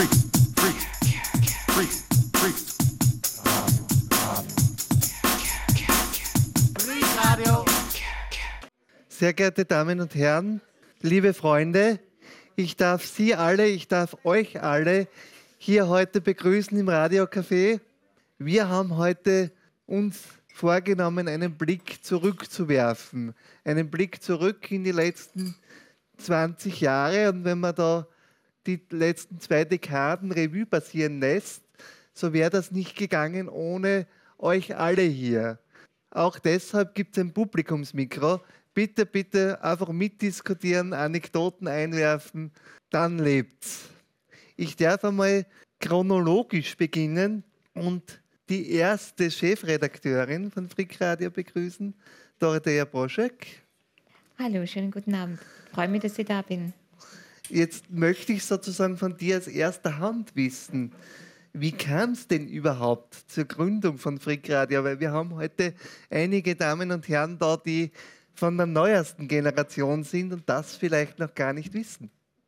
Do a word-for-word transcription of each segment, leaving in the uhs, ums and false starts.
Sehr geehrte Damen und Herren, liebe Freunde, ich darf Sie alle, ich darf euch alle hier heute begrüßen im Radiocafé. Wir haben heute uns vorgenommen, einen Blick zurückzuwerfen, einen Blick zurück in die letzten zwanzig Jahre. Und wenn man da die letzten zwei Dekaden Revue passieren lässt, so wäre das nicht gegangen ohne euch alle hier. Auch deshalb gibt es ein Publikumsmikro. Bitte, bitte einfach mitdiskutieren, Anekdoten einwerfen, dann lebt's. Ich darf einmal chronologisch beginnen und die erste Chefredakteurin von Freak Radio begrüßen, Dorothea Broschek. Hallo, schönen guten Abend. Ich freue mich, dass ich da bin. Jetzt möchte ich sozusagen von dir aus erster Hand wissen, wie kam es denn überhaupt zur Gründung von Freak Radio? Weil wir haben heute einige Damen und Herren da, die von der neuesten Generation sind und das vielleicht noch gar nicht wissen.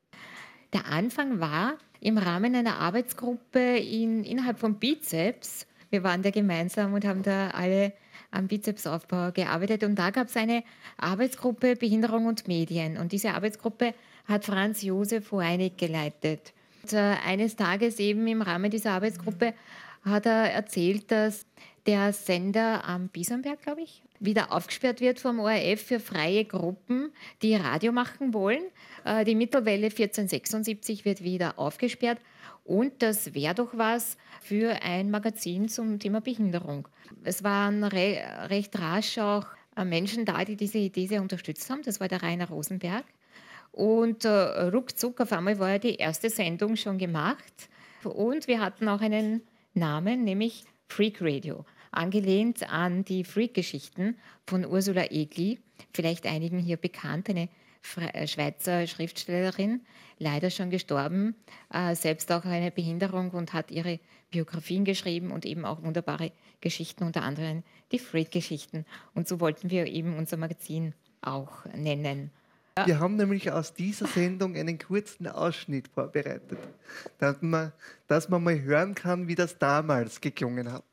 Der Anfang war im Rahmen einer Arbeitsgruppe in, innerhalb von Bizeps. Wir waren da gemeinsam und haben da alle am Bizepsaufbau gearbeitet. Und da gab es eine Arbeitsgruppe Behinderung und Medien. Und diese Arbeitsgruppe hat Franz Josef Hoeinig geleitet. Und, äh, eines Tages eben im Rahmen dieser Arbeitsgruppe hat er erzählt, dass der Sender am Bisonberg, glaube ich, wieder aufgesperrt wird vom O R F für freie Gruppen, die Radio machen wollen. Äh, die Mittelwelle vierzehn-sechsundsiebzig wird wieder aufgesperrt. Und das wäre doch was für ein Magazin zum Thema Behinderung. Es waren re recht rasch auch äh, Menschen da, die diese Idee sehr unterstützt haben. Das war der Rainer Rosenberg. Und äh, ruckzuck, auf einmal war ja die erste Sendung schon gemacht. Und wir hatten auch einen Namen, nämlich Freak Radio, angelehnt an die Freak-Geschichten von Ursula Egli, vielleicht einigen hier bekannt, eine Schweizer Schriftstellerin, leider schon gestorben, äh, selbst auch eine Behinderung und hat ihre Biografien geschrieben und eben auch wunderbare Geschichten, unter anderem die Freak-Geschichten. Und so wollten wir eben unser Magazin auch nennen. Wir haben nämlich aus dieser Sendung einen kurzen Ausschnitt vorbereitet, dass man, dass man mal hören kann, wie das damals geklungen hat.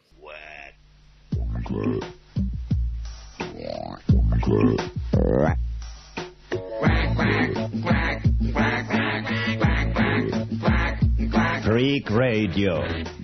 Freak Radio.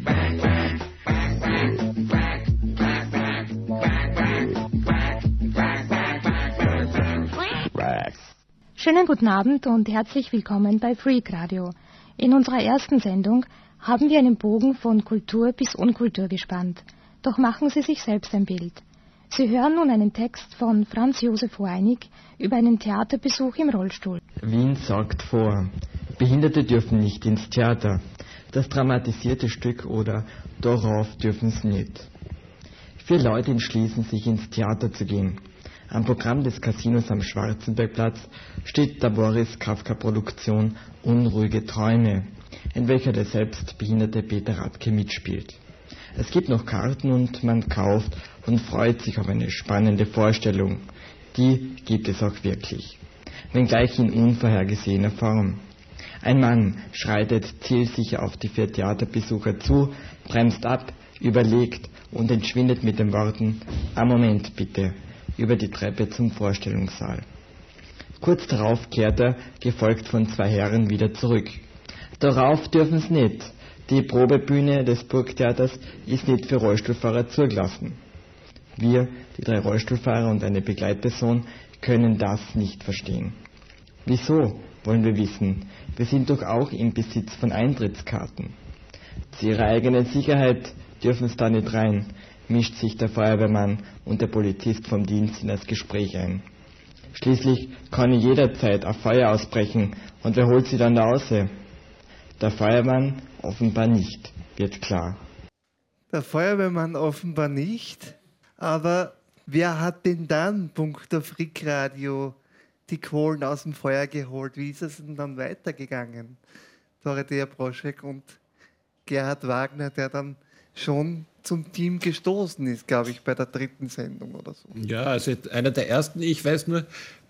Schönen guten Abend und herzlich willkommen bei Freak Radio. In unserer ersten Sendung haben wir einen Bogen von Kultur bis Unkultur gespannt. Doch machen Sie sich selbst ein Bild. Sie hören nun einen Text von Franz Josef Hoeinig über einen Theaterbesuch im Rollstuhl. Wien sorgt vor. Behinderte dürfen nicht ins Theater. Das dramatisierte Stück oder darauf dürfen sie nicht. Vier Leute entschließen sich, ins Theater zu gehen. Am Programm des Casinos am Schwarzenbergplatz steht der Boris Kafka-Produktion Unruhige Träume, in welcher der selbst behinderte Peter Radke mitspielt. Es gibt noch Karten und man kauft und freut sich auf eine spannende Vorstellung. Die gibt es auch wirklich, wenngleich in unvorhergesehener Form. Ein Mann schreitet zielsicher auf die vier Theaterbesucher zu, bremst ab, überlegt und entschwindet mit den Worten »Ah, Moment bitte«, über die Treppe zum Vorstellungssaal. Kurz darauf kehrt er, gefolgt von zwei Herren, wieder zurück. Darauf dürfen sie nicht. Die Probebühne des Burgtheaters ist nicht für Rollstuhlfahrer zugelassen. Wir, die drei Rollstuhlfahrer und eine Begleitperson, können das nicht verstehen. Wieso, wollen wir wissen? Wir sind doch auch im Besitz von Eintrittskarten. Zu ihrer eigenen Sicherheit dürfen sie da nicht rein, mischt sich der Feuerwehrmann und der Polizist vom Dienst in das Gespräch ein. Schließlich kann jederzeit ein Feuer ausbrechen und wer holt sie dann da raus? Der Feuerwehrmann offenbar nicht, wird klar. Der Feuerwehrmann offenbar nicht, aber wer hat denn dann, punkto Freak Radio, die Kohlen aus dem Feuer geholt? Wie ist es denn dann weitergegangen? Dorothea Broschek und Gerhard Wagner, der dann schon zum Team gestoßen ist, glaube ich, bei der dritten Sendung oder so. Ja, also einer der ersten, ich weiß nur,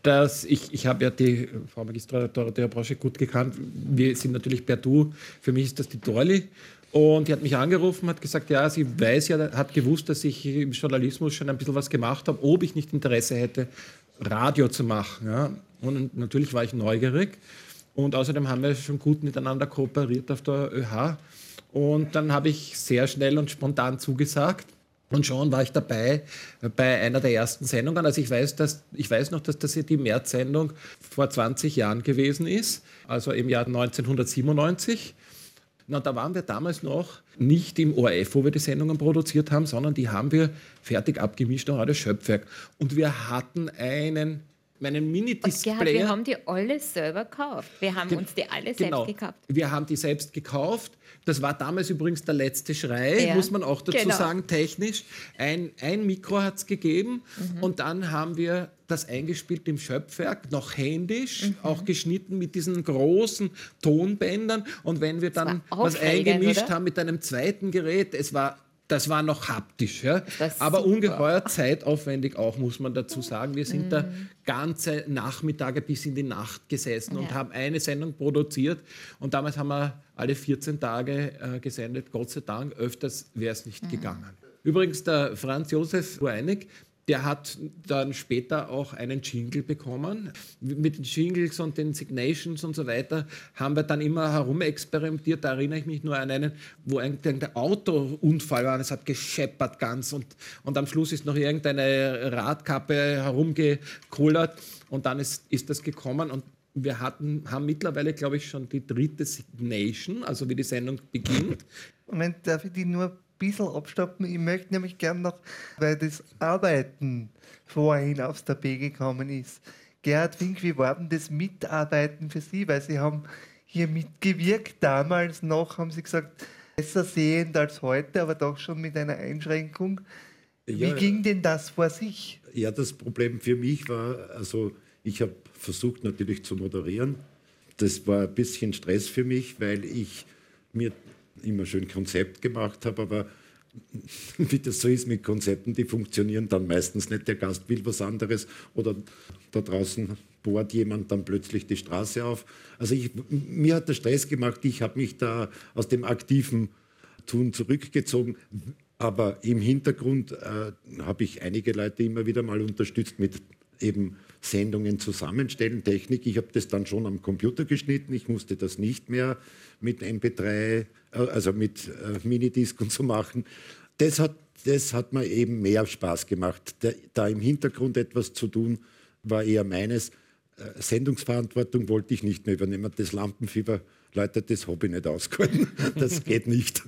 dass ich, ich habe ja die Frau Magistra Dorothea Brosche gut gekannt. Wir sind natürlich per Du. Für mich ist das die Dorli. Und die hat mich angerufen, hat gesagt, ja, sie weiß ja, hat gewusst, dass ich im Journalismus schon ein bisschen was gemacht habe, ob ich nicht Interesse hätte, Radio zu machen. Ja. Und natürlich war ich neugierig. Und außerdem haben wir schon gut miteinander kooperiert auf der ÖH. Und dann habe ich sehr schnell und spontan zugesagt. Und schon war ich dabei bei einer der ersten Sendungen. Also ich weiß, dass, ich weiß noch, dass das die März-Sendung vor zwanzig Jahren gewesen ist, also im Jahr neunzehnhundertsiebenundneunzig. Na, da waren wir damals noch nicht im O R F, wo wir die Sendungen produziert haben, sondern die haben wir fertig abgemischt am Radio Schöpfwerk. Und wir hatten einen... meinen Mini-Display. Wir haben die alle selber gekauft. Wir haben Ge- uns die alle genau. selbst gekauft. Wir haben die selbst gekauft. Das war damals übrigens der letzte Schrei, ja. muss man auch dazu genau. sagen, technisch. Ein, ein Mikro hat es gegeben mhm. und dann haben wir das eingespielt im Schöpfwerk, noch händisch, mhm. auch geschnitten mit diesen großen Tonbändern. Und wenn wir dann was eingemischt oder? haben mit einem zweiten Gerät, es war... Das war noch haptisch, ja? aber super. Ungeheuer zeitaufwendig auch, muss man dazu sagen. Wir sind mm. da ganze Nachmittage bis in die Nacht gesessen ja. und haben eine Sendung produziert. Und damals haben wir alle vierzehn Tage äh, gesendet, Gott sei Dank. Öfters wäre es nicht mm. gegangen. Übrigens, der Franz Josef Rueinig, der hat dann später auch einen Jingle bekommen. Mit den Jingles und den Signations und so weiter haben wir dann immer herumexperimentiert. Da erinnere ich mich nur an einen, wo ein der Autounfall war. Es hat gescheppert ganz und, und am Schluss ist noch irgendeine Radkappe herumgekullert und dann ist, ist das gekommen und wir hatten, haben mittlerweile, glaube ich, schon die dritte Signation, also wie die Sendung beginnt. Moment, darf ich die nur bisschen abstoppen. Ich möchte nämlich gern noch, weil das Arbeiten vorhin aufs Tapet gekommen ist. Gerhard Fink, wie war denn das Mitarbeiten für Sie? Weil Sie haben hier mitgewirkt, damals noch, haben Sie gesagt, besser sehend als heute, aber doch schon mit einer Einschränkung. Wie ja, ging denn das vor sich? Ja, das Problem für mich war, also ich habe versucht natürlich zu moderieren. Das war ein bisschen Stress für mich, weil ich mir immer schön Konzept gemacht habe, aber wie das so ist mit Konzepten, die funktionieren dann meistens nicht. Der Gast will was anderes oder da draußen bohrt jemand dann plötzlich die Straße auf. Also ich, mir hat das Stress gemacht, ich habe mich da aus dem aktiven Tun zurückgezogen, aber im Hintergrund äh, habe ich einige Leute immer wieder mal unterstützt mit eben Sendungen zusammenstellen, Technik. Ich habe das dann schon am Computer geschnitten. Ich musste das nicht mehr mit M P drei, also mit äh, Minidisc und so machen. Das hat, das hat mir eben mehr Spaß gemacht. Da, da im Hintergrund etwas zu tun, war eher meines. Äh, Sendungsverantwortung wollte ich nicht mehr übernehmen. Das Lampenfieber, Leute, das habe ich nicht ausgehalten. Das geht nicht.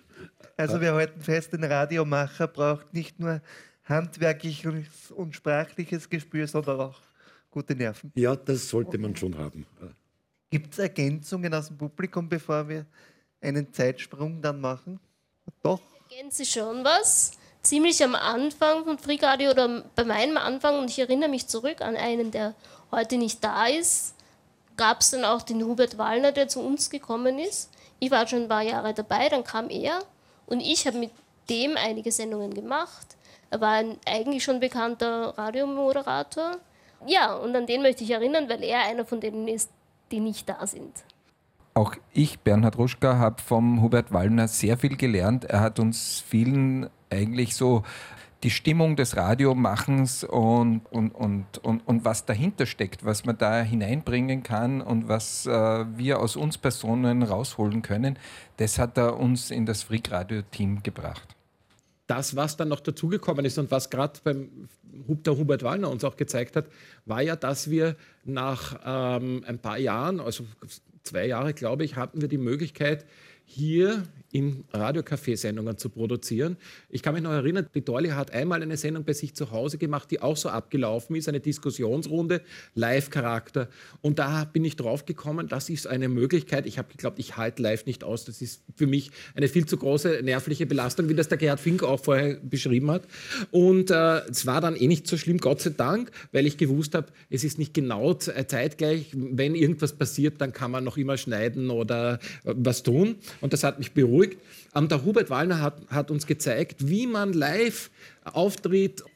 Also wir halten fest, ein Radiomacher braucht nicht nur handwerkliches und sprachliches Gespür, sondern auch gute Nerven. Ja, das sollte man schon haben. Gibt es Ergänzungen aus dem Publikum, bevor wir einen Zeitsprung dann machen? Doch. Ergänze schon was. Ziemlich am Anfang von Freak Radio oder bei meinem Anfang, und ich erinnere mich zurück an einen, der heute nicht da ist, gab es dann auch den Hubert Wallner, der zu uns gekommen ist. Ich war schon ein paar Jahre dabei, dann kam er und ich habe mit dem einige Sendungen gemacht. Er war ein eigentlich schon bekannter Radiomoderator. Ja, und an den möchte ich erinnern, weil er einer von denen ist, die nicht da sind. Auch ich, Bernhard Ruschka, habe vom Hubert Wallner sehr viel gelernt. Er hat uns vielen eigentlich so die Stimmung des Radiomachens und, und, und, und, und was dahinter steckt, was man da hineinbringen kann und was äh, wir aus uns Personen rausholen können, das hat er uns in das Freak-Radio-Team gebracht. Das, was dann noch dazugekommen ist und was gerade beim der Hubert Wallner uns auch gezeigt hat, war ja, dass wir nach ähm, ein paar Jahren, also zwei Jahre, glaube ich, hatten wir die Möglichkeit, hier in Radiocafé-Sendungen zu produzieren. Ich kann mich noch erinnern, die Dorli hat einmal eine Sendung bei sich zu Hause gemacht, die auch so abgelaufen ist, eine Diskussionsrunde, Live-Charakter. Und da bin ich drauf gekommen, das ist eine Möglichkeit. Ich habe geglaubt, ich halte live nicht aus. Das ist für mich eine viel zu große nervliche Belastung, wie das der Gerhard Fink auch vorher beschrieben hat. Und äh, es war dann eh nicht so schlimm, Gott sei Dank, weil ich gewusst habe, es ist nicht genau zeitgleich. Wenn irgendwas passiert, dann kann man noch immer schneiden oder was tun. Und das hat mich beruhigt. Der Hubert Wallner hat, hat uns gezeigt, wie man live auftritt,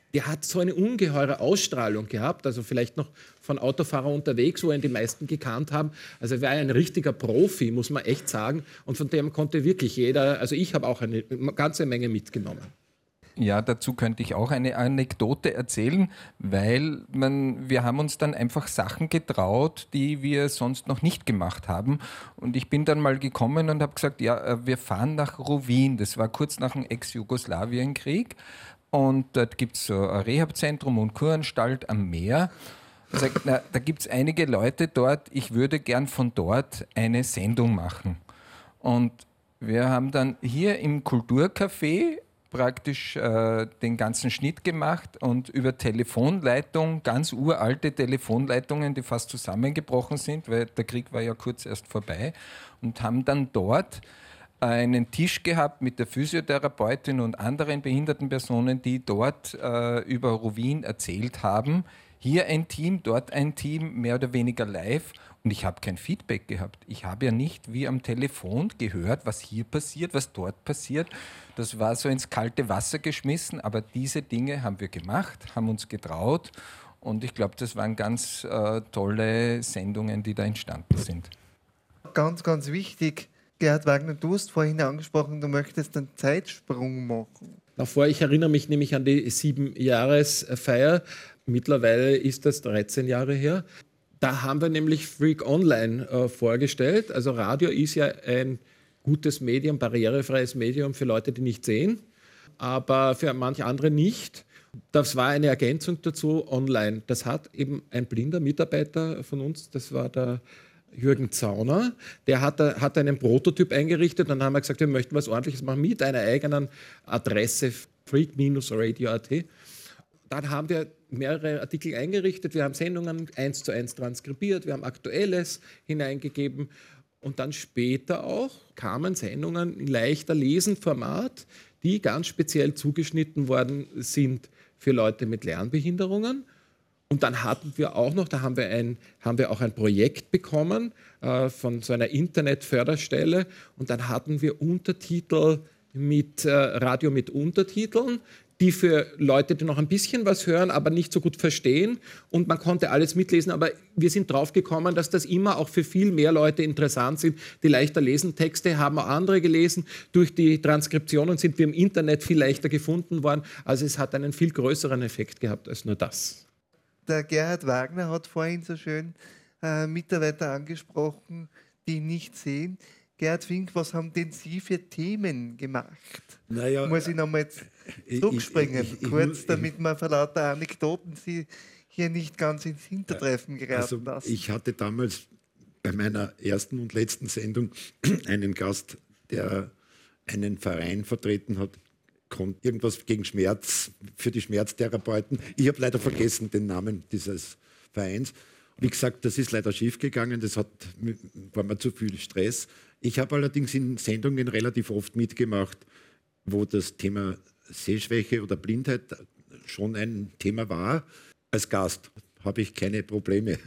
der hat so eine ungeheure Ausstrahlung gehabt, also vielleicht noch von Autofahrer unterwegs, wo ihn die meisten gekannt haben. Also er war ein richtiger Profi, muss man echt sagen. Und von dem konnte wirklich jeder, also ich habe auch eine ganze Menge mitgenommen. Ja, dazu könnte ich auch eine Anekdote erzählen, weil man, wir haben uns dann einfach Sachen getraut, die wir sonst noch nicht gemacht haben. Und ich bin dann mal gekommen und habe gesagt, ja, wir fahren nach Rovinj. Das war kurz nach dem Ex-Jugoslawienkrieg. Und dort gibt es so ein Rehabzentrum und Kuranstalt am Meer. Ich sag, na, da gibt es einige Leute dort, ich würde gern von dort eine Sendung machen. Und wir haben dann hier im Kulturcafé praktisch äh, den ganzen Schnitt gemacht und über Telefonleitung, ganz uralte Telefonleitungen, die fast zusammengebrochen sind, weil der Krieg war ja kurz erst vorbei, und haben dann dort einen Tisch gehabt mit der Physiotherapeutin und anderen behinderten Personen, die dort äh, über Rovinj erzählt haben. Hier ein Team, dort ein Team, mehr oder weniger live. Und ich habe kein Feedback gehabt. Ich habe ja nicht wie am Telefon gehört, was hier passiert, was dort passiert. Das war so ins kalte Wasser geschmissen. Aber diese Dinge haben wir gemacht, haben uns getraut. Und ich glaube, das waren ganz äh, tolle Sendungen, die da entstanden sind. Ganz, ganz wichtig. Gerhard Wagner, du hast vorhin angesprochen, du möchtest einen Zeitsprung machen. Davor, ich erinnere mich nämlich an die Sieben-Jahres-Feier. Mittlerweile ist das dreizehn Jahre her. Da haben wir nämlich Freak Online äh, vorgestellt. Also Radio ist ja ein gutes Medium, barrierefreies Medium für Leute, die nicht sehen, aber für manche andere nicht. Das war eine Ergänzung dazu online. Das hat eben ein blinder Mitarbeiter von uns, das war der Jürgen Zauner, der hat, hat einen Prototyp eingerichtet, und dann haben wir gesagt, wir möchten was Ordentliches machen mit einer eigenen Adresse, freak radio punkt at. Dann haben wir mehrere Artikel eingerichtet, wir haben Sendungen eins zu eins transkribiert, wir haben Aktuelles hineingegeben, und dann später auch kamen Sendungen in leichter Lesenformat, die ganz speziell zugeschnitten worden sind für Leute mit Lernbehinderungen. Und dann hatten wir auch noch, da haben wir, ein, haben wir auch ein Projekt bekommen äh, von so einer Internetförderstelle, und dann hatten wir Untertitel mit äh, Radio mit Untertiteln, die für Leute, die noch ein bisschen was hören, aber nicht so gut verstehen, und man konnte alles mitlesen, aber wir sind drauf gekommen, dass das immer auch für viel mehr Leute interessant sind, die leichter lesen. Texte haben auch andere gelesen, durch die Transkriptionen sind wir im Internet viel leichter gefunden worden, also es hat einen viel größeren Effekt gehabt als nur das. Der Gerhard Wagner hat vorhin so schön äh, Mitarbeiter angesprochen, die nicht sehen. Gerhard Fink, was haben denn Sie für Themen gemacht? Naja, muss ich nochmal jetzt zurückspringen, ich, ich, ich, kurz, ich, damit man vor lauter Anekdoten Sie hier nicht ganz ins Hintertreffen geraten also lassen. Ich hatte damals bei meiner ersten und letzten Sendung einen Gast, der einen Verein vertreten hat, irgendwas gegen Schmerz, für die Schmerztherapeuten. Ich habe leider vergessen den Namen dieses Vereins. Wie gesagt, das ist leider schiefgegangen, das hat, war mir zu viel Stress. Ich habe allerdings in Sendungen relativ oft mitgemacht, wo das Thema Sehschwäche oder Blindheit schon ein Thema war. Als Gast habe ich keine Probleme.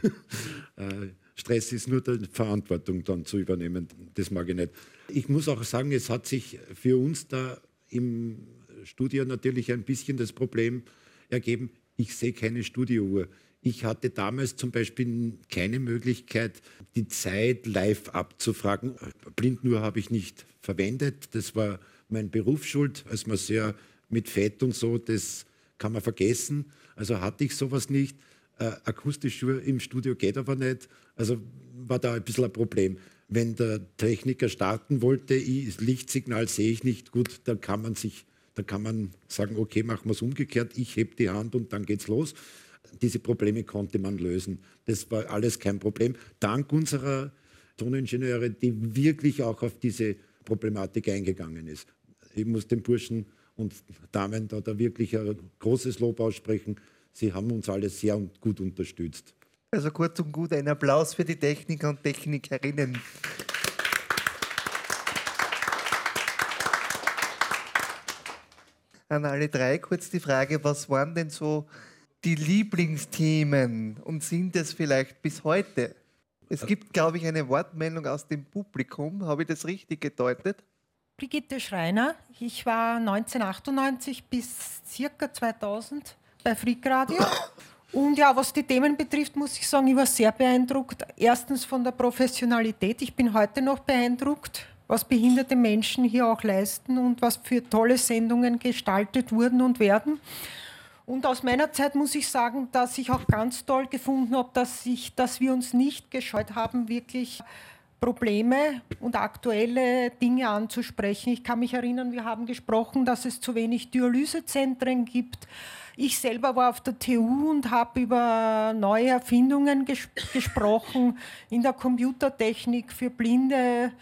Stress ist nur die Verantwortung dann zu übernehmen, das mag ich nicht. Ich muss auch sagen, es hat sich für uns da im Studio natürlich ein bisschen das Problem ergeben, ich sehe keine Studiouhr. Ich hatte damals zum Beispiel keine Möglichkeit, die Zeit live abzufragen. Blinduhr habe ich nicht verwendet, das war mein Berufsschuld als Masseur mit Fett und so, das kann man vergessen. Also hatte ich sowas nicht. Äh, Akustischuhr im Studio geht aber nicht, also war da ein bisschen ein Problem. Wenn der Techniker starten wollte, ich, das Lichtsignal sehe ich nicht gut, dann kann man sich, dann kann man sagen, okay, machen wir es umgekehrt, ich heb die Hand und dann geht's los. Diese Probleme konnte man lösen. Das war alles kein Problem. Dank unserer Toningenieure, die wirklich auch auf diese Problematik eingegangen ist. Ich muss den Burschen und Damen da, da wirklich ein großes Lob aussprechen. Sie haben uns alle sehr und gut unterstützt. Also kurz und gut, ein Applaus für die Techniker und Technikerinnen. An alle drei kurz die Frage, was waren denn so die Lieblingsthemen und sind es vielleicht bis heute? Es gibt, glaube ich, eine Wortmeldung aus dem Publikum. Habe ich das richtig gedeutet? Brigitte Schreiner. Ich war neunzehnhundertachtundneunzig bis circa zweitausend bei Freak Radio. Und ja, was die Themen betrifft, muss ich sagen, ich war sehr beeindruckt. Erstens von der Professionalität. Ich bin heute noch beeindruckt, was behinderte Menschen hier auch leisten und was für tolle Sendungen gestaltet wurden und werden. Und aus meiner Zeit muss ich sagen, dass ich auch ganz toll gefunden habe, dass, ich, dass wir uns nicht gescheut haben, wirklich Probleme und aktuelle Dinge anzusprechen. Ich kann mich erinnern, wir haben gesprochen, dass es zu wenig Dialysezentren gibt. Ich selber war auf der T U und habe über neue Erfindungen ges- gesprochen in der Computertechnik für Blinde,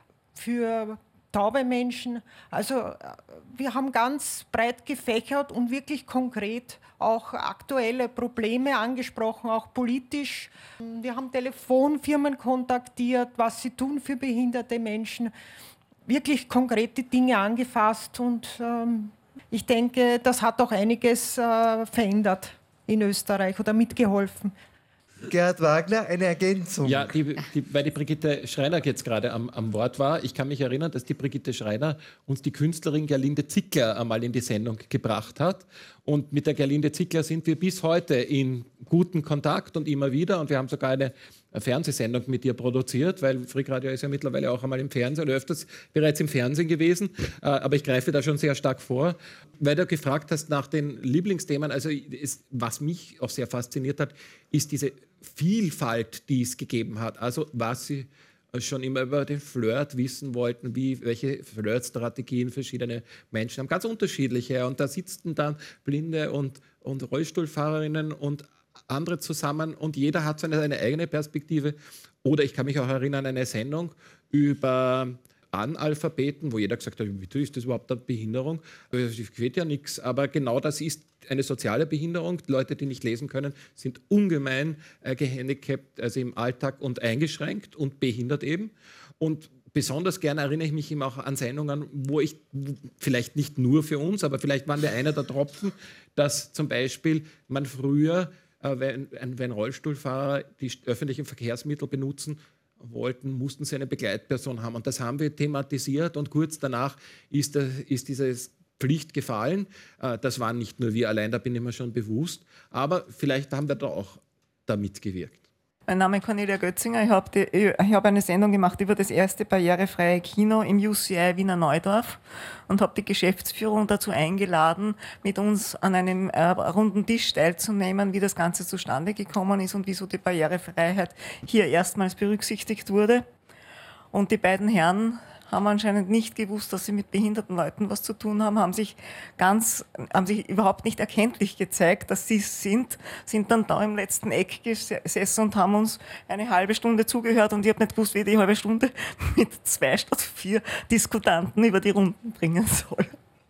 für taube Menschen. Also wir haben ganz breit gefächert und wirklich konkret auch aktuelle Probleme angesprochen, auch politisch. Wir haben Telefonfirmen kontaktiert, was sie tun für behinderte Menschen. Wirklich konkrete Dinge angefasst und ähm, ich denke, das hat auch einiges äh, verändert in Österreich oder mitgeholfen. Gerhard Wagner, eine Ergänzung. Ja, die, die, weil die Brigitte Schreiner jetzt gerade am, am Wort war. Ich kann mich erinnern, dass die Brigitte Schreiner uns die Künstlerin Gerlinde Zickler einmal in die Sendung gebracht hat. Und mit der Gerlinde Zickler sind wir bis heute in guten Kontakt und immer wieder. Und wir haben sogar eine Fernsehsendung mit ihr produziert, weil Freak Radio ist ja mittlerweile auch einmal im Fernsehen oder öfters bereits im Fernsehen gewesen. Aber ich greife da schon sehr stark vor. Weil du gefragt hast nach den Lieblingsthemen, also es, was mich auch sehr fasziniert hat, ist diese Vielfalt, die es gegeben hat. Also was sie schon immer über den Flirt wissen wollten, wie, welche Flirtstrategien verschiedene Menschen haben, ganz unterschiedliche. Und da sitzen dann Blinde und, und Rollstuhlfahrerinnen und andere zusammen und jeder hat seine, seine eigene Perspektive. Oder ich kann mich auch erinnern an eine Sendung über Analphabeten, wo jeder gesagt hat, wie ist das überhaupt eine Behinderung? Das geht ja nichts, aber genau das ist eine soziale Behinderung. Die Leute, die nicht lesen können, sind ungemein äh, gehandicapt, also im Alltag und eingeschränkt und behindert eben. Und besonders gerne erinnere ich mich eben auch an Sendungen, wo ich, vielleicht nicht nur für uns, aber vielleicht waren wir einer der Tropfen, dass zum Beispiel man früher, äh, wenn, wenn Rollstuhlfahrer die öffentlichen Verkehrsmittel benutzen wollten, mussten sie eine Begleitperson haben. Und das haben wir thematisiert und kurz danach ist, das, ist diese Pflicht gefallen. Das waren nicht nur wir allein, da bin ich mir schon bewusst. Aber vielleicht haben wir da auch da mitgewirkt. Mein Name ist Cornelia Götzinger. Ich habe hab eine Sendung gemacht über das erste barrierefreie Kino im U C I Wiener Neudorf und habe die Geschäftsführung dazu eingeladen, mit uns an einem äh, runden Tisch teilzunehmen, wie das Ganze zustande gekommen ist und wieso die Barrierefreiheit hier erstmals berücksichtigt wurde. Und die beiden Herren haben anscheinend nicht gewusst, dass sie mit behinderten Leuten was zu tun haben, haben sich ganz, haben sich überhaupt nicht erkenntlich gezeigt, dass sie es sind, sind dann da im letzten Eck gesessen und haben uns eine halbe Stunde zugehört und ich habe nicht gewusst, wie ich die halbe Stunde mit zwei statt vier Diskutanten über die Runden bringen soll.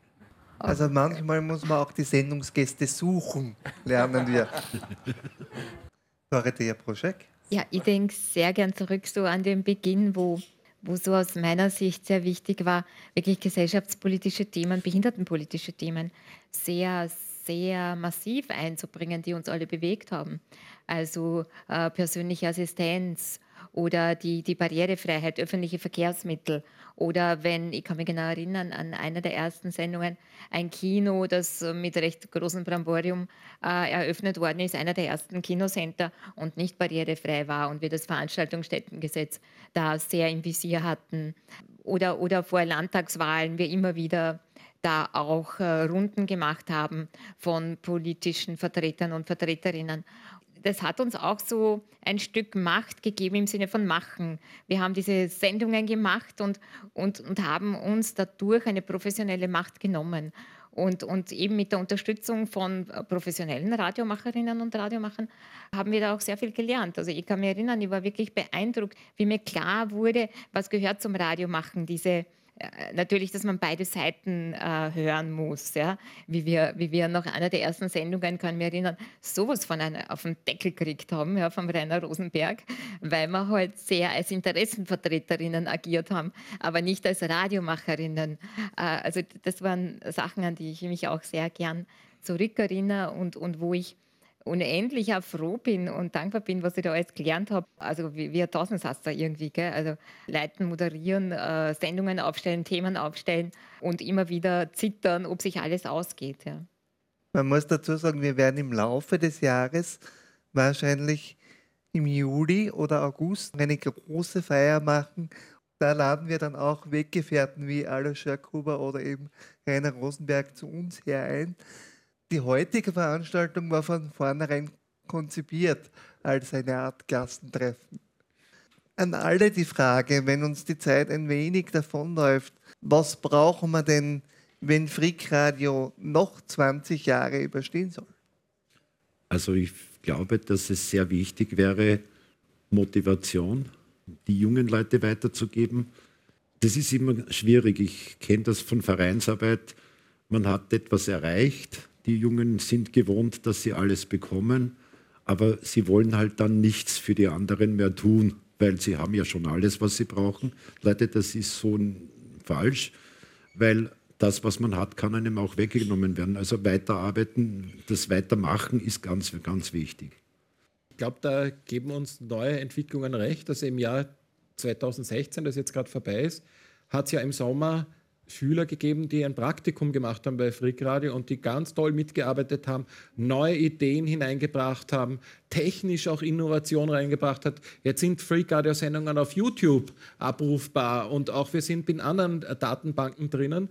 Also manchmal muss man auch die Sendungsgäste suchen, lernen wir. Dorothea Proschek? Ja, ich denke sehr gern zurück so an den Beginn, wo wo so aus meiner Sicht sehr wichtig war, wirklich gesellschaftspolitische Themen, behindertenpolitische Themen sehr, sehr massiv einzubringen, die uns alle bewegt haben. Also äh, persönliche Assistenz oder die, die Barrierefreiheit, öffentliche Verkehrsmittel oder wenn, ich kann mich genau erinnern, an einer der ersten Sendungen, ein Kino, das mit recht großem Bramborium äh, eröffnet worden ist, einer der ersten Kinocenter und nicht barrierefrei war und wir das Veranstaltungsstättengesetz da sehr im Visier hatten. Oder, oder vor Landtagswahlen wir immer wieder da auch äh, Runden gemacht haben von politischen Vertretern und Vertreterinnen. Das hat uns auch so ein Stück Macht gegeben im Sinne von Machen. Wir haben diese Sendungen gemacht und, und, und haben uns dadurch eine professionelle Macht genommen. Und, und eben mit der Unterstützung von professionellen Radiomacherinnen und Radiomachern haben wir da auch sehr viel gelernt. Also ich kann mich erinnern, ich war wirklich beeindruckt, wie mir klar wurde, was gehört zum Radiomachen, diese natürlich, dass man beide Seiten äh, hören muss. Ja? Wie, wir, wie wir nach einer der ersten Sendungen, kann ich mich erinnern, sowas von einem auf den Deckel gekriegt haben, ja, vom Rainer Rosenberg, weil wir halt sehr als Interessenvertreterinnen agiert haben, aber nicht als Radiomacherinnen. Äh, also das waren Sachen, an die ich mich auch sehr gern zurückerinnere und, und wo ich unendlich auch froh bin und dankbar bin, was ich da alles gelernt habe. Also wie, wie ein Tausendsasser irgendwie. Gell? Also leiten, moderieren, äh, Sendungen aufstellen, Themen aufstellen und immer wieder zittern, ob sich alles ausgeht. Ja. Man muss dazu sagen, wir werden im Laufe des Jahres wahrscheinlich im Juli oder August eine große Feier machen. Da laden wir dann auch Weggefährten wie Alois Schörkhuber oder eben Rainer Rosenberg zu uns her ein. Die heutige Veranstaltung war von vornherein konzipiert als eine Art Klassentreffen. An alle die Frage, wenn uns die Zeit ein wenig davonläuft, was brauchen wir denn, wenn Freakradio noch zwanzig Jahre überstehen soll? Also ich glaube, dass es sehr wichtig wäre, Motivation, die jungen Leute weiterzugeben. Das ist immer schwierig. Ich kenne das von Vereinsarbeit. Man hat etwas erreicht. Die Jungen sind gewohnt, dass sie alles bekommen. Aber sie wollen halt dann nichts für die anderen mehr tun, weil sie haben ja schon alles, was sie brauchen. Leute, das ist so falsch, weil das, was man hat, kann einem auch weggenommen werden. Also weiterarbeiten, das Weitermachen ist ganz, ganz wichtig. Ich glaube, da geben uns neue Entwicklungen recht. Also im Jahr zweitausendsechzehn, das jetzt gerade vorbei ist, hat es ja im Sommer Schüler gegeben, die ein Praktikum gemacht haben bei Freakradio und die ganz toll mitgearbeitet haben, neue Ideen hineingebracht haben, technisch auch Innovation reingebracht hat. Jetzt sind Freakradio-Sendungen auf YouTube abrufbar und auch wir sind in anderen Datenbanken drinnen.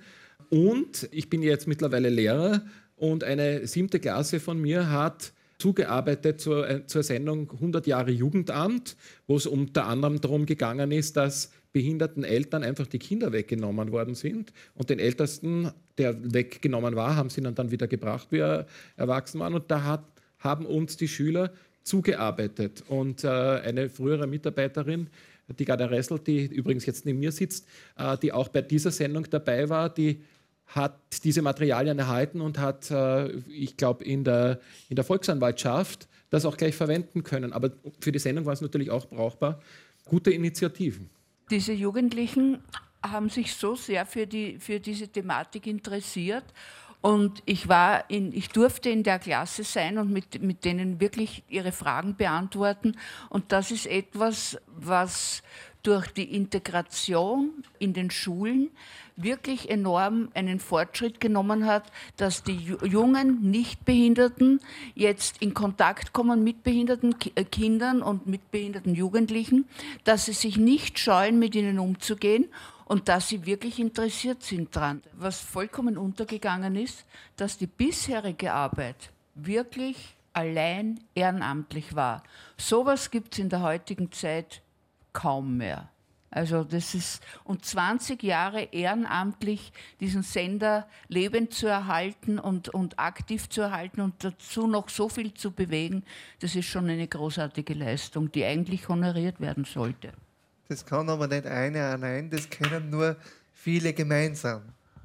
Und ich bin jetzt mittlerweile Lehrer und eine siebte Klasse von mir hat zugearbeitet zur, äh, zur Sendung hundert Jahre Jugendamt, wo es unter anderem darum gegangen ist, dass behinderten Eltern einfach die Kinder weggenommen worden sind und den Ältesten, der weggenommen war, haben sie dann wieder gebracht, wie er erwachsen waren. Und da hat, haben uns die Schüler zugearbeitet. Und äh, eine frühere Mitarbeiterin, die Gerda Ressel, die übrigens jetzt neben mir sitzt, äh, die auch bei dieser Sendung dabei war, die hat diese Materialien erhalten und hat, äh, ich glaube, in der, in der Volksanwaltschaft das auch gleich verwenden können. Aber für die Sendung war es natürlich auch brauchbar. Gute Initiativen. Diese Jugendlichen haben sich so sehr für, die, für diese Thematik interessiert. Und ich, war in, ich durfte in der Klasse sein und mit, mit denen wirklich ihre Fragen beantworten. Und das ist etwas, was durch die Integration in den Schulen wirklich enorm einen Fortschritt genommen hat, dass die jungen Nichtbehinderten jetzt in Kontakt kommen mit behinderten Kindern und mit behinderten Jugendlichen, dass sie sich nicht scheuen, mit ihnen umzugehen und dass sie wirklich interessiert sind daran. Was vollkommen untergegangen ist, dass die bisherige Arbeit wirklich allein ehrenamtlich war. Sowas gibt es in der heutigen Zeit kaum mehr. Also das ist, und zwanzig Jahre ehrenamtlich diesen Sender lebend zu erhalten und, und aktiv zu erhalten und dazu noch so viel zu bewegen, das ist schon eine großartige Leistung, die eigentlich honoriert werden sollte. Das kann aber nicht eine allein, das können nur viele gemeinsam.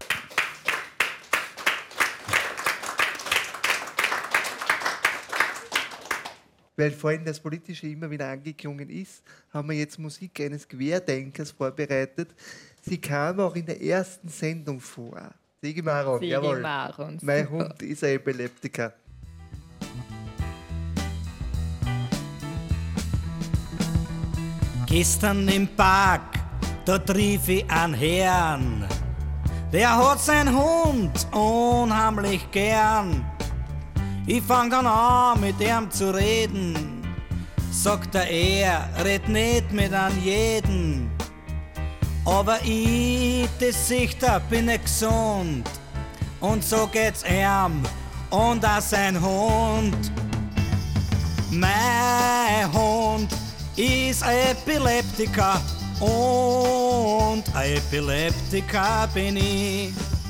Weil vorhin das Politische immer wieder angeklungen ist, haben wir jetzt Musik eines Querdenkers vorbereitet. Sie kam auch in der ersten Sendung vor. Sigi Maron, Sigi jawohl. Maron, mein super. Hund ist ein Epileptiker. Gestern im Park, da triff ich einen Herrn. Der hat seinen Hund unheimlich gern. Ich fang dann an, mit ihm zu reden. Sagt er, er red nicht mit an jeden. Aber ich, das Sicht, da bin ich gesund. Und so geht's ihm und auch sein Hund. Mein Hund ist ein Epileptiker und ein Epileptiker bin ich.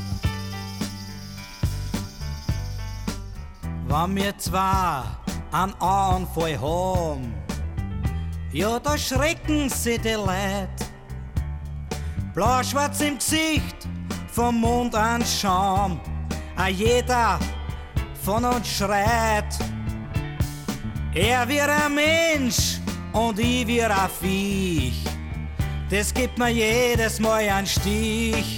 Wenn wir zwar einen Anfall haben, ja, da schrecken sie die Leute. Blau-schwarz im Gesicht, vom Mund an Schaum, a jeder von uns schreit. Er wird ein Mensch und ich wird ein Viech, das gibt mir jedes Mal einen Stich.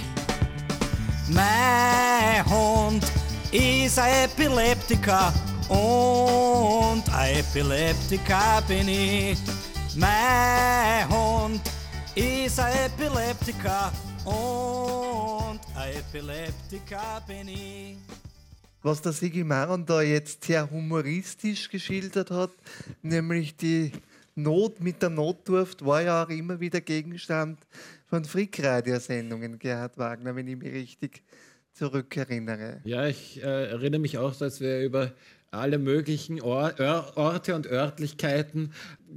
Mein Hund ist ein Epileptiker und ein Epileptiker bin ich. Mein Hund ist ein Epileptiker und ein Epileptiker bin ich. was der Sigi Maron da jetzt sehr humoristisch geschildert hat, nämlich die Not mit der Notdurft, war ja auch immer wieder Gegenstand von Freak-Radio-Sendungen, Gerhard Wagner, wenn ich mich richtig zurückerinnere. Ja, ich äh, erinnere mich auch, dass wir über alle möglichen Or Or Orte und Örtlichkeiten,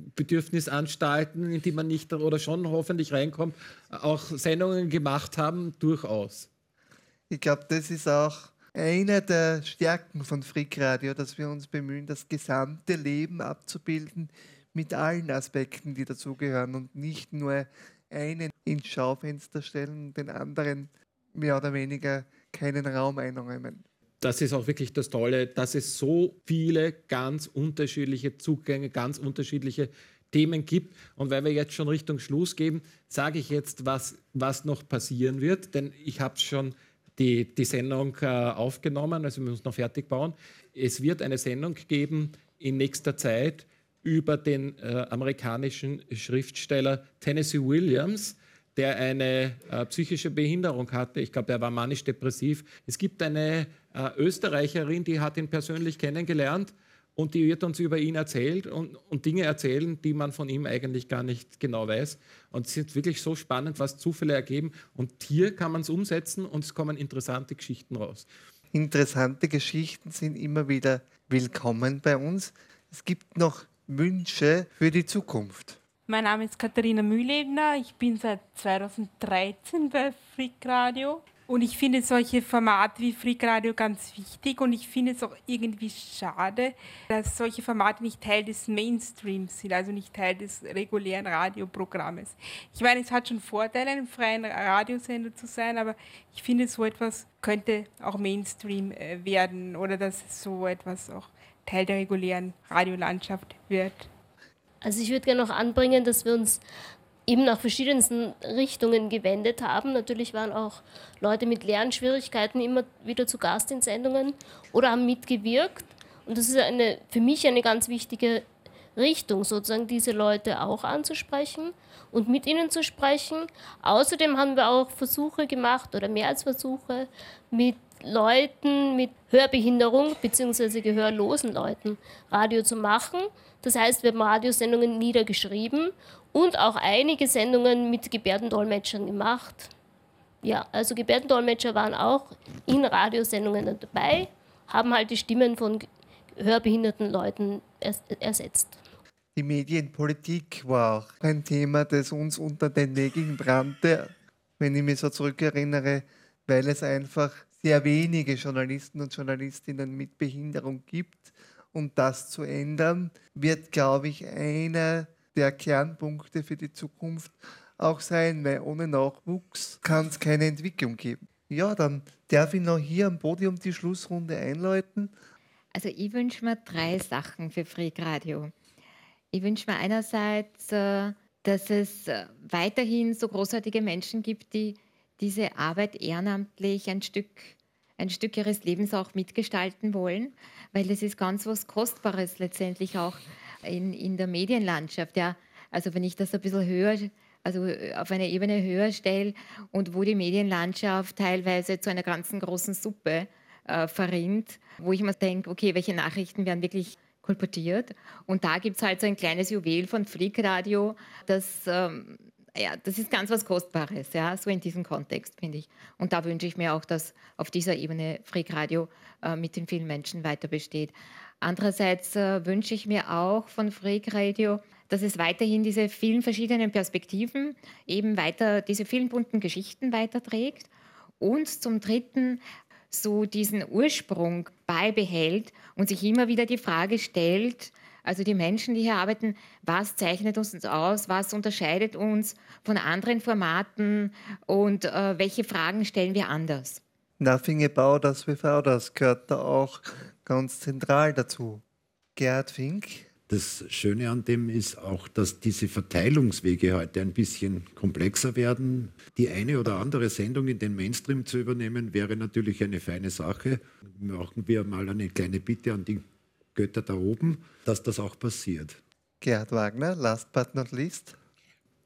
Bedürfnisanstalten, in die man nicht oder schon hoffentlich reinkommt, auch Sendungen gemacht haben, durchaus. Ich glaube, das ist auch eine der Stärken von Freak-Radio, dass wir uns bemühen, das gesamte Leben abzubilden mit allen Aspekten, die dazugehören und nicht nur einen ins Schaufenster stellen und den anderen mehr oder weniger keinen Raum einräumen. Das ist auch wirklich das Tolle, dass es so viele ganz unterschiedliche Zugänge, ganz unterschiedliche Themen gibt. Und weil wir jetzt schon Richtung Schluss gehen, sage ich jetzt, was, was noch passieren wird. Denn ich habe schon die, die Sendung äh, aufgenommen, also wir müssen noch fertig bauen. Es wird eine Sendung geben in nächster Zeit über den äh, amerikanischen Schriftsteller Tennessee Williams, der eine äh, psychische Behinderung hatte. Ich glaube, er war manisch-depressiv. Es gibt eine äh, Österreicherin, die hat ihn persönlich kennengelernt und die wird uns über ihn erzählt und, und Dinge erzählen, die man von ihm eigentlich gar nicht genau weiß. Und es ist wirklich so spannend, was Zufälle ergeben. Und hier kann man es umsetzen und es kommen interessante Geschichten raus. Interessante Geschichten sind immer wieder willkommen bei uns. Es gibt noch Wünsche für die Zukunft. Mein Name ist Katharina Mühlebner. Ich bin seit zweitausenddreizehn bei Freak-Radio. Und ich finde solche Formate wie Freak-Radio ganz wichtig. Und ich finde es auch irgendwie schade, dass solche Formate nicht Teil des Mainstreams sind, also nicht Teil des regulären Radioprogrammes. Ich meine, es hat schon Vorteile, ein freier Radiosender zu sein, aber ich finde, so etwas könnte auch Mainstream werden oder dass so etwas auch Teil der regulären Radiolandschaft wird. Also ich würde gerne noch anbringen, dass wir uns eben nach verschiedensten Richtungen gewendet haben. Natürlich waren auch Leute mit Lernschwierigkeiten immer wieder zu Gast in Sendungen oder haben mitgewirkt. Und das ist eine, für mich eine ganz wichtige Richtung, sozusagen diese Leute auch anzusprechen und mit ihnen zu sprechen. Außerdem haben wir auch Versuche gemacht oder mehr als Versuche mit Leuten mit Hörbehinderung bzw. gehörlosen Leuten Radio zu machen. Das heißt, wir haben Radiosendungen niedergeschrieben und auch einige Sendungen mit Gebärdendolmetschern gemacht. Ja, also Gebärdendolmetscher waren auch in Radiosendungen dabei, haben halt die Stimmen von hörbehinderten Leuten ersetzt. Die Medienpolitik war auch ein Thema, das uns unter den Nägeln brannte, wenn ich mich so zurückerinnere, weil es einfach sehr wenige Journalisten und Journalistinnen mit Behinderung gibt. Und das zu ändern, wird, glaube ich, einer der Kernpunkte für die Zukunft auch sein, weil ohne Nachwuchs kann es keine Entwicklung geben. Ja, dann darf ich noch hier am Podium die Schlussrunde einläuten. Also ich wünsche mir drei Sachen für Freak-Radio. Ich wünsche mir einerseits, dass es weiterhin so großartige Menschen gibt, die diese Arbeit ehrenamtlich ein Stück, ein Stück ihres Lebens auch mitgestalten wollen, weil das ist ganz was Kostbares letztendlich auch in, in der Medienlandschaft. Ja. Also wenn ich das ein bisschen höher, also auf eine Ebene höher stelle und wo die Medienlandschaft teilweise zu einer ganzen großen Suppe äh, verrinnt, wo ich mir denke, okay, welche Nachrichten werden wirklich kolportiert? Und da gibt es halt so ein kleines Juwel von Freak-Radio, das, ähm, ja, das ist ganz was Kostbares, ja, so in diesem Kontext, finde ich. Und da wünsche ich mir auch, dass auf dieser Ebene Freak-Radio äh, mit den vielen Menschen weiter besteht. Andererseits äh, wünsche ich mir auch von Freak-Radio, dass es weiterhin diese vielen verschiedenen Perspektiven, eben weiter diese vielen bunten Geschichten weiterträgt und zum Dritten so diesen Ursprung beibehält und sich immer wieder die Frage stellt, also die Menschen, die hier arbeiten, was zeichnet uns aus, was unterscheidet uns von anderen Formaten und äh, welche Fragen stellen wir anders? Nothing about us without us gehört da auch ganz zentral dazu. Gerhard Fink? Das Schöne an dem ist auch, dass diese Verteilungswege heute ein bisschen komplexer werden. Die eine oder andere Sendung in den Mainstream zu übernehmen, wäre natürlich eine feine Sache. Machen wir mal eine kleine Bitte an die Götter da oben, dass das auch passiert. Gerhard Wagner, last but not least.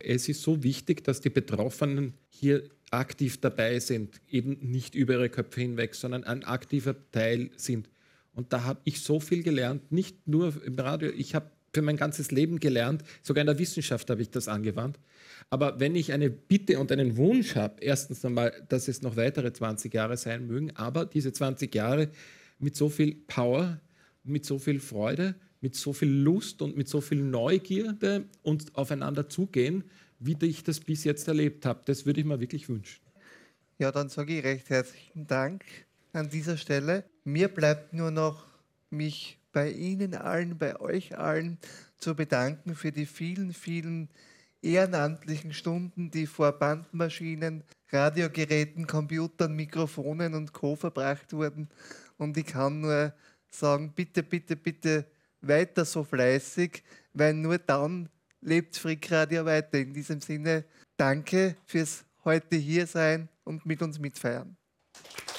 Es ist so wichtig, dass die Betroffenen hier aktiv dabei sind, eben nicht über ihre Köpfe hinweg, sondern ein aktiver Teil sind. Und da habe ich so viel gelernt, nicht nur im Radio, ich habe für mein ganzes Leben gelernt, sogar in der Wissenschaft habe ich das angewandt. Aber wenn ich eine Bitte und einen Wunsch habe, erstens einmal, dass es noch weitere zwanzig Jahre sein mögen, aber diese zwanzig Jahre mit so viel Power, mit so viel Freude, mit so viel Lust und mit so viel Neugierde und aufeinander zugehen, wie ich das bis jetzt erlebt habe. Das würde ich mir wirklich wünschen. Ja, dann sage ich recht herzlichen Dank an dieser Stelle. Mir bleibt nur noch, mich bei Ihnen allen, bei euch allen zu bedanken für die vielen, vielen ehrenamtlichen Stunden, die vor Bandmaschinen, Radiogeräten, Computern, Mikrofonen und Co. verbracht wurden. Und ich kann nur sagen, bitte, bitte, bitte weiter so fleißig, weil nur dann lebt Freakradio weiter. In diesem Sinne, danke fürs heute hier sein und mit uns mitfeiern.